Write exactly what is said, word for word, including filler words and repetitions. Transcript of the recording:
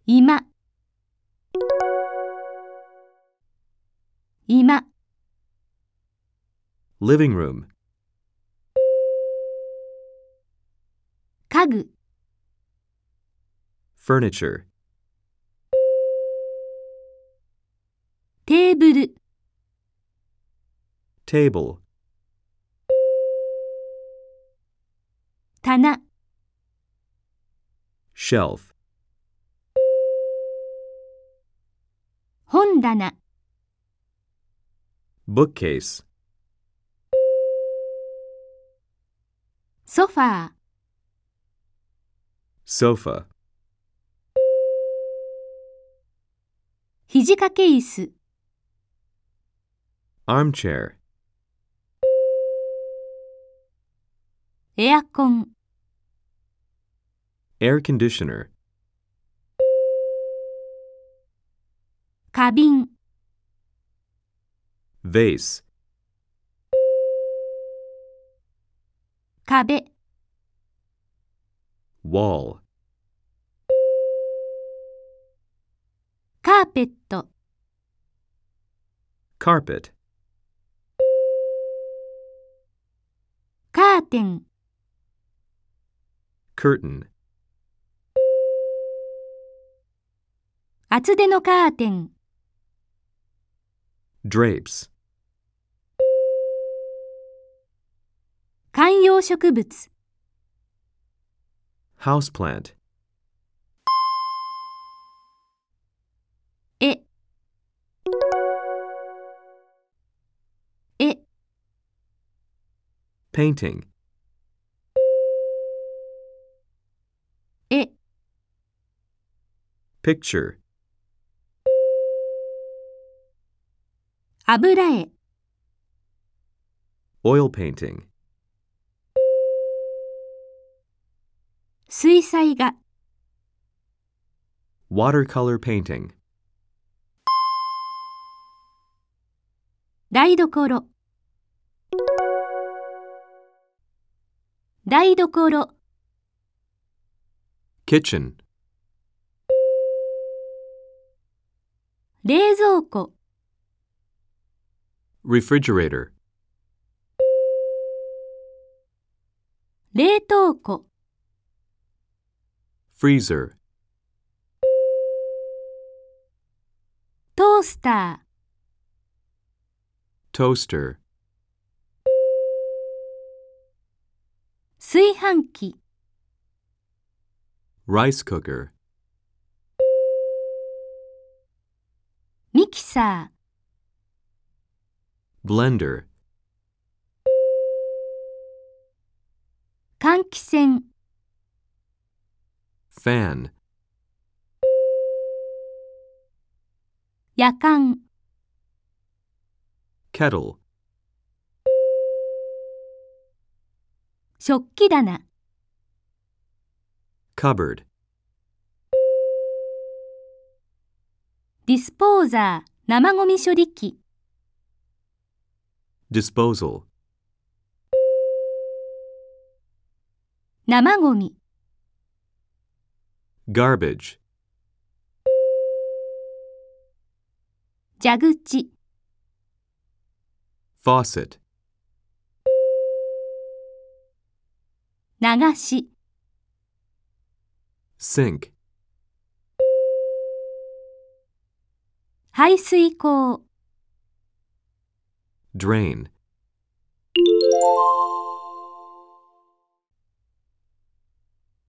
今今 living room, 家具 furniture, テーブル table, 棚 shelf, 本棚 bookcase, ソファー sofa, 肘掛け椅子 armchair, エアコン air conditioner, 花瓶 vase, 壁 wall, カーペット carpet, カーテン curtain, 厚手のカーテン drapes, 観葉植物 houseplant, 絵絵 painting, 絵 picture, 油絵 oil painting, 水彩画 watercolor painting, 台所台所 kitchen, 冷蔵庫 refrigerator, 冷凍庫 freezer, トースター toaster, 炊飯器 rice cooker, ミキサー blender, 換気扇 fan, やかん kettle, 食器棚 cupboard, ディスポーザー生ゴミ処理機 disposal, 生ゴミ garbage, 蛇口 faucet, 流し sink, 排水口 drain.